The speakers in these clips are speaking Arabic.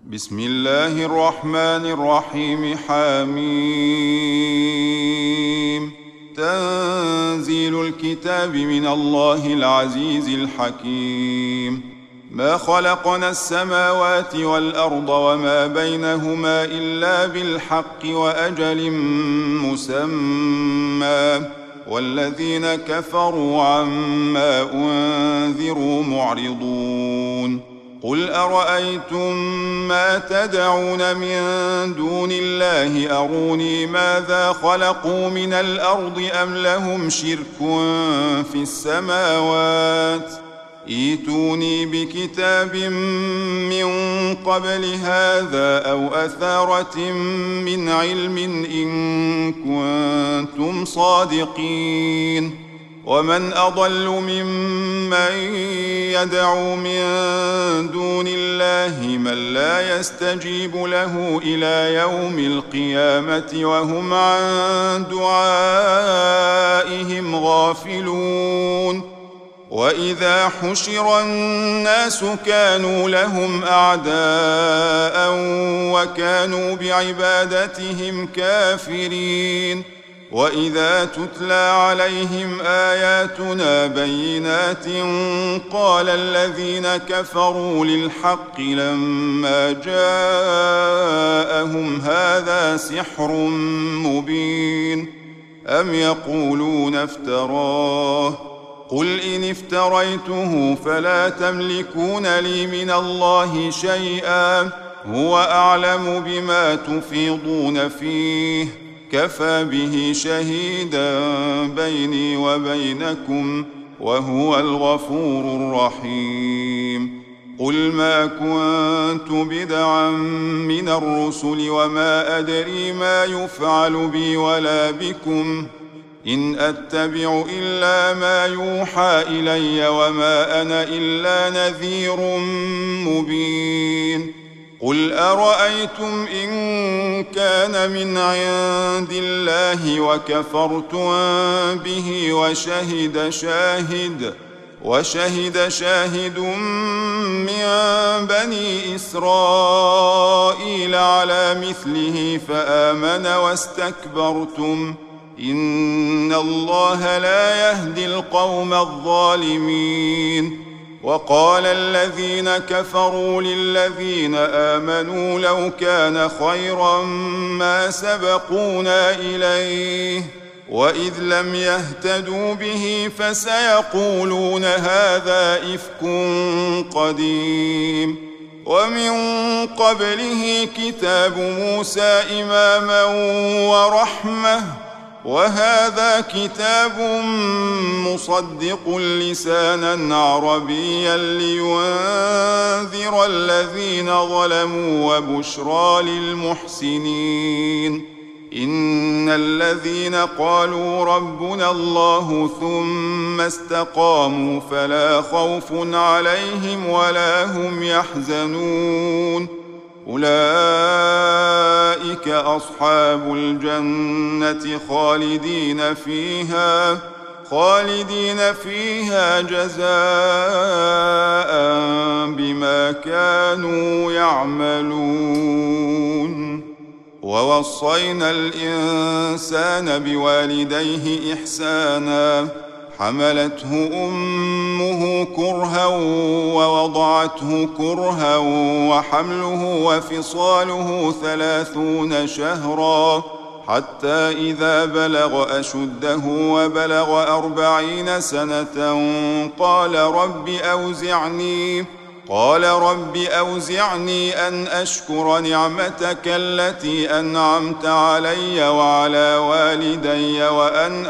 بسم الله الرحمن الرحيم. حميم. تنزيل الكتاب من الله العزيز الحكيم. ما خلقنا السماوات والأرض وما بينهما إلا بالحق وأجل مسمى، والذين كفروا عما أنذروا معرضون. قل أرأيتم ما تدعون من دون الله أروني ماذا خلقوا من الأرض أم لهم شرك في السماوات؟ ائتوني بكتاب من قبل هذا أو أثارة من علم إن كنتم صادقين. ومن أضل ممن يدعو من دون الله من لا يستجيب له إلى يوم القيامة وهم عن دعائهم غافلون. وإذا حشر الناس كانوا لهم أعداء وكانوا بعبادتهم كافرين. وإذا تتلى عليهم آياتنا بينات قال الذين كفروا للحق لما جاءهم هذا سحر مبين أم يقولون افتراه؟ قل إن افتريته فلا تملكون لي من الله شيئا هو أعلم بما تفيضون فيه كفى به شهيدا بيني وبينكم وهو الغفور الرحيم. قل ما كنت بدعا من الرسل وما أدري ما يفعل بي ولا بكم إن أتبع إلا ما يوحى إلي وما أنا إلا نذير مبين. قل أرأيتم إن كان من عند الله وكفرتم به وشهد شاهد من بني إسرائيل على مثله فآمن واستكبرتم إن الله لا يهدي القوم الظالمين. وقال الذين كفروا للذين آمنوا لو كان خيرا ما سبقونا إليه وإذ لم يهتدوا به فسيقولون هذا إفك قديم. ومن قبله كتاب موسى إماما ورحمة وهذا كتاب مصدق لسانا عربيا لينذر الذين ظلموا وبشرى للمحسنين. إن الذين قالوا ربنا الله ثم استقاموا فلا خوف عليهم ولا هم يحزنون أولئك أصحاب الجنة خالدين فيها جزاء بما كانوا يعملون. ووصينا الإنسان بوالديه إحسانا حملته أمه كرها ووضعته كرها وحمله وفصاله 30 شهرا حتى إذا بلغ أشده وبلغ 40 سنة قال رب أوزعني أن أشكر نعمتك التي أنعمت علي وعلى والدي وأن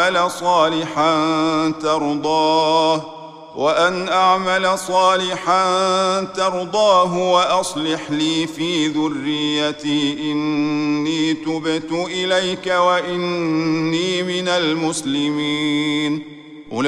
أعمل صالحا ترضاه وأصلح لي في ذريتي إني تبت إليك وإني من المسلمين.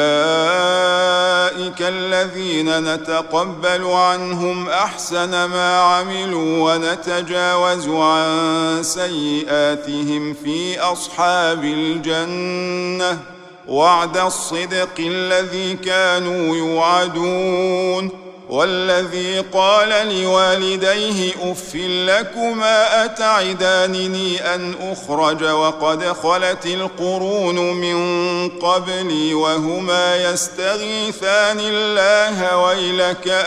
أولئك الذين نتقبل عنهم أحسن ما عملوا ونتجاوز عن سيئاتهم في أصحاب الجنة وعد الصدق الذي كانوا يوعدون والذي قال لوالديه أف لكما أتعدانني أن أخرج وقد خلت القرون من قبلي وهما يستغيثان الله ويلك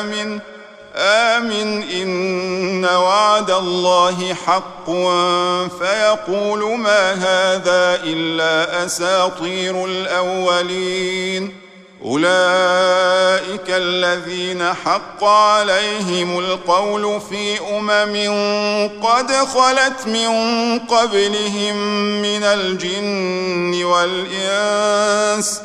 آمن إن وعد الله حق فيقول ما هذا إلا أساطير الأولين أولئك الذين حق عليهم القول في قد خلت من قبلهم من الجن والإنس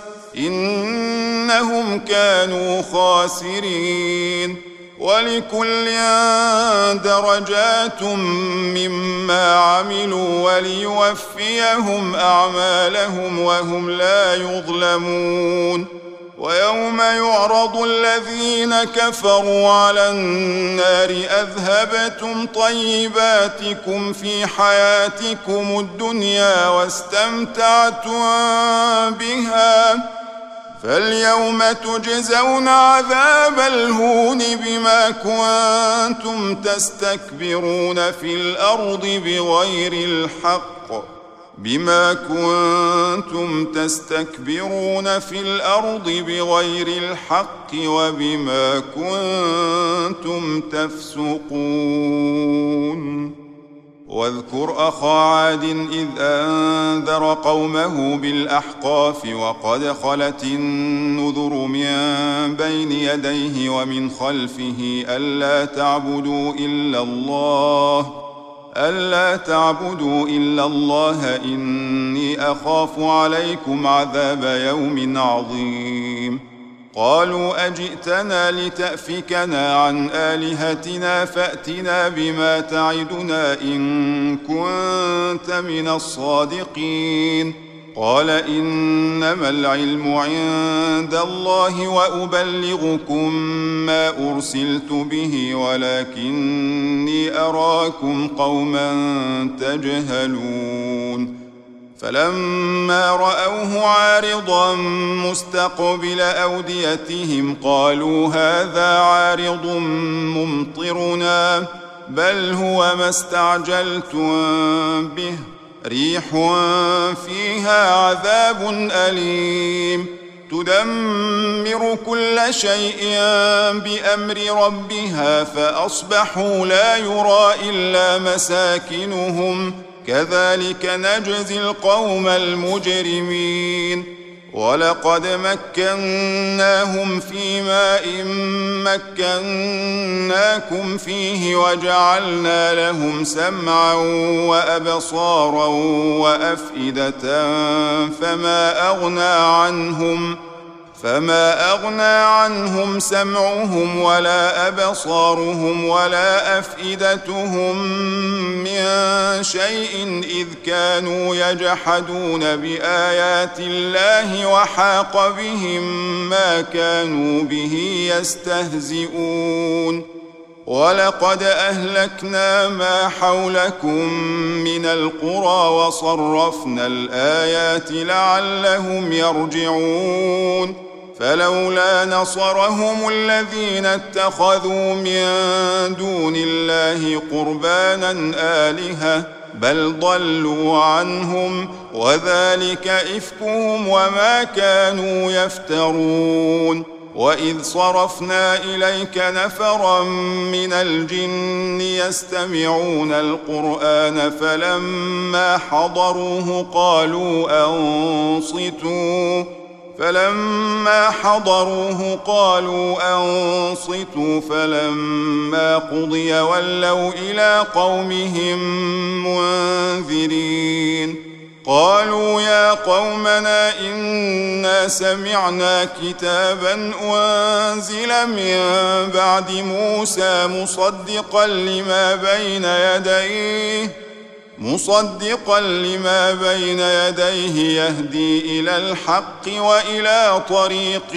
إنهم كانوا خاسرين ولكل درجات مما عملوا وليوفيهم أعمالهم وهم لا يظلمون ويوم يعرض الذين كفروا على النار أذهبتم طيباتكم في حياتكم الدنيا واستمتعتم بها فاليوم تجزون عذاب الهون بما كنتم تستكبرون في الأرض بغير الحق وبما كنتم تفسقون واذكر أخا عاد إذ أنذر قومه بالأحقاف وقد خلت النذر من بين يديه ومن خلفه ألا تعبدوا إلا الله إني أخاف عليكم عذاب يوم عظيم قالوا أجئتنا لتأفكنا عن آلهتنا فأتنا بما تعدنا إن كنت من الصادقين قال إنما العلم عند الله وأبلغكم ما أرسلت به ولكني أراكم قوما تجهلون فلما رأوه عارضا مستقبل أوديتهم قالوا هذا عارض ممطرنا بل هو ما استعجلتم به ريح فيها عذاب أليم تدمر كل شيء بأمر ربها فأصبحوا لا يرى إلا مساكنهم كذلك نجزي القوم المجرمين ولقد مكناهم في ماء مكناكم فيه وجعلنا لهم سمعا وأبصارا وأفئدة فما أغنى عنهم سمعهم ولا أبصارهم ولا أفئدتهم من شيء إذ كانوا يجحدون بآيات الله وحاق بهم ما كانوا به يستهزئون ولقد أهلكنا ما حولكم من القرى وصرفنا الآيات لعلهم يرجعون فلولا نصرهم الذين اتخذوا من دون الله قربانا آلهة بل ضلوا عنهم وذلك إفكهم وما كانوا يفترون وإذ صرفنا إليك نفرا من الجن يستمعون القرآن فلما حضروه قالوا أنصتوا فلما قضي ولوا إلى قومهم منذرين قالوا يا قومنا إنا سمعنا كتابا أنزل من بعد موسى مصدقا لما بين يديه يهدي إلى الحق وإلى طريق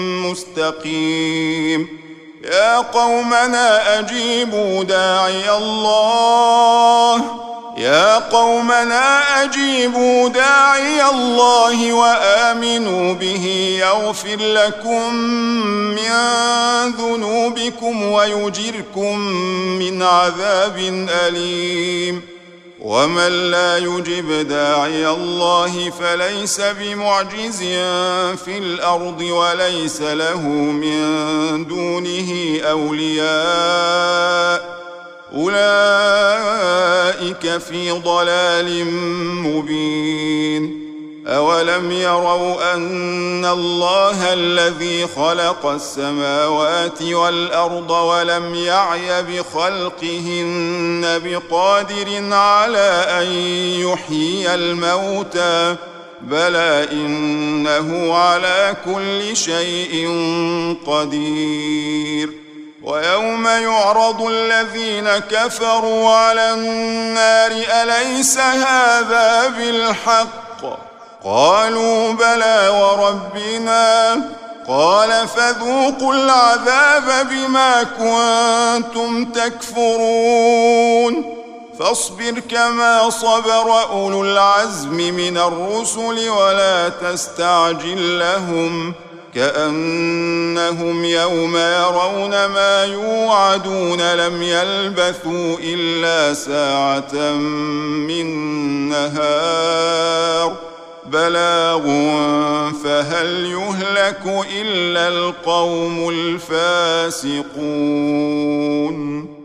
مستقيم يا قومنا أجيبوا داعي الله يا قومنا أجيبوا داعي الله وآمنوا به يغفر لكم من ذنوبكم ويجركم من عذاب أليم ومن لا يجب داعي الله فليس بمعجز في الأرض وليس له من دونه أولياء أولئك في ضلال مبين أولم يروا أن الله الذي خلق السماوات والأرض ولم يعي بخلقهن بقادر على أن يحيي الموتى بلى إنه على كل شيء قدير ويوم يعرض الذين كفروا على النار أليس هذا بالحق قالوا بلى وربنا قال فذوقوا العذاب بما كنتم تكفرون فاصبر كما صبر أولو العزم من الرسل ولا تستعجل لهم كأنهم يوم يرون ما يوعدون لم يلبثوا إلا ساعة من نهار بلاغ فهل يهلك إلا القوم الفاسقون